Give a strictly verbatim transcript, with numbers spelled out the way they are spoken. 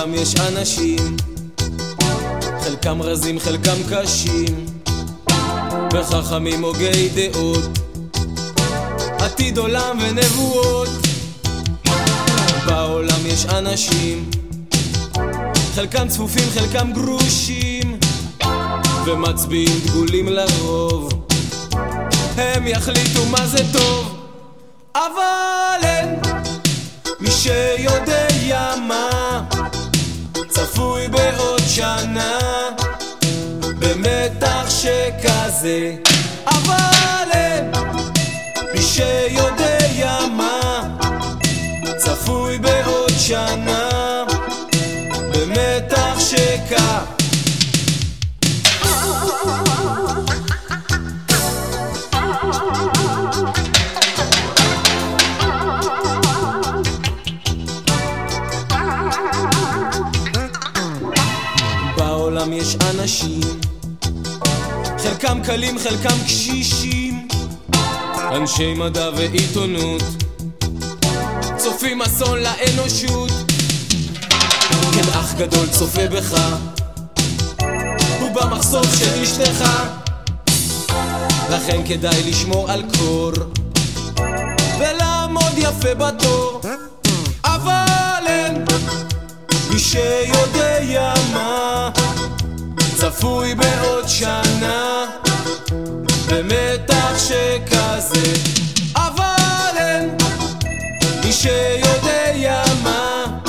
בעולם יש אנשים, חלקם רזים חלקם קשים, וחכמים הוגי דעות, עתיד עולם ונבואות. בעולם יש אנשים, חלקם צפופים חלקם גרושים, ומצביעים דגולים לרוב, הם יחליטו מה זה טוב. אבל אין מי שיודע מה צפוי בעוד שנה במתח שכזה. אבל אין מי שיודע מה צפוי בעוד שנה במתח שכזה. בעולם יש אנשים, חלקם קלים חלקם קשישים, אנשי מדע ועיתונות, צופים אסון לאנושות. כן, אח גדול צופה בך, הוא במחסום של אשתך, לכן כדאי לשמור על קור ולעמוד יפה בתור. אבל אין מי שיודע מה צפוי בעוד שנה במתח שכזה. אבל אין מי שיודע מה